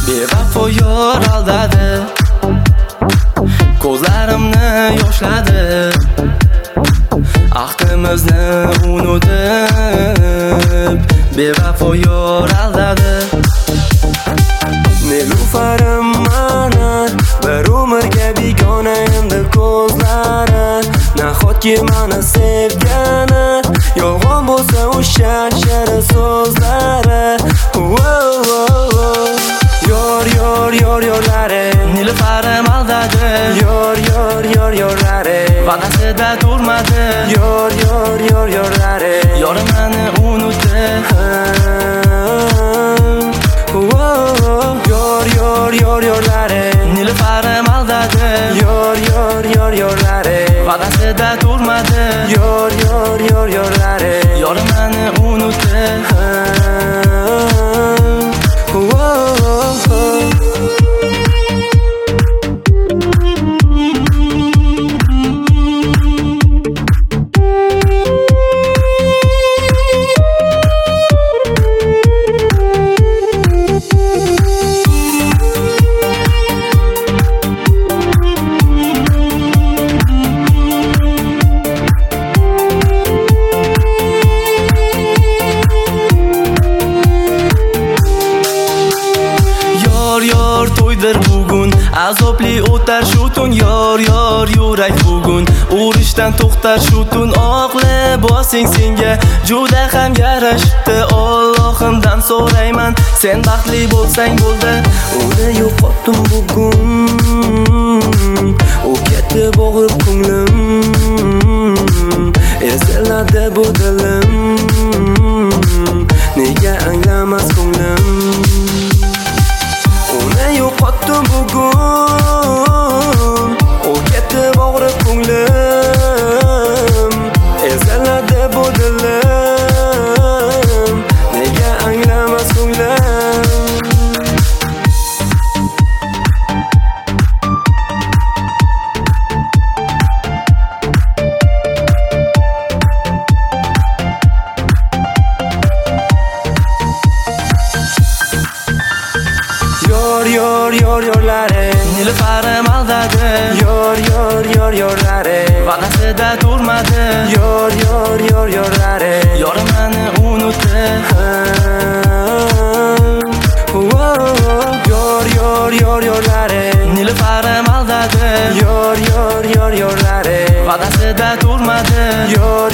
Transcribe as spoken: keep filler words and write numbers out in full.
Bevafo yor aldadi, ko'zlarimni yoshladi. Ahdimizni unutib, bevafo yor aldadi. Nelufarim mana bir umrga begona endi ko'zlari. Nahotki meni sevgani, yolg'on bo'lsa o'sha shirin so'zlari. Yor yor yor yorlari, Nilufarim aldadi. Yor yor yor yorlari, va'dasida turmadi. Yor yor yor yorlari, yorim meni unutdi. Yor yor yor yorlari, Nilufarim aldadi. Yor yor yor yorlari, va'dasida turmadi. Yor yor yor yorlari, yorim meni unutdi. Yor to'ydir bugun, azobli o'tar shu tun. Yor yor yurak bugun, urishdan to'xtar shu tun. Oq libosing senga juda ham yarashibdi. Allohimdan so'rayman, sen baxtli bo'lsang bo'ldi. Uni yo'qotdim bugun, u ketib og'rib ko'nglim. Esladi bu dilim, nega anglamas ko'nglim. Yo'qotdim bugun, u ketib og'rib ko'nglim. Eziladi bu dilim, nega anglamas ko'nglim. Yor yor yor yorlari, Nilufarim aldadi. Yor yor yor yorlari, va'dasida turmadi. Yor yor yor yorlari, yorim meni unutdi. Yor yor yor yorlari, Nilufarim aldadi. Yor yor yor yorlari, va'dasida turmadi. Yor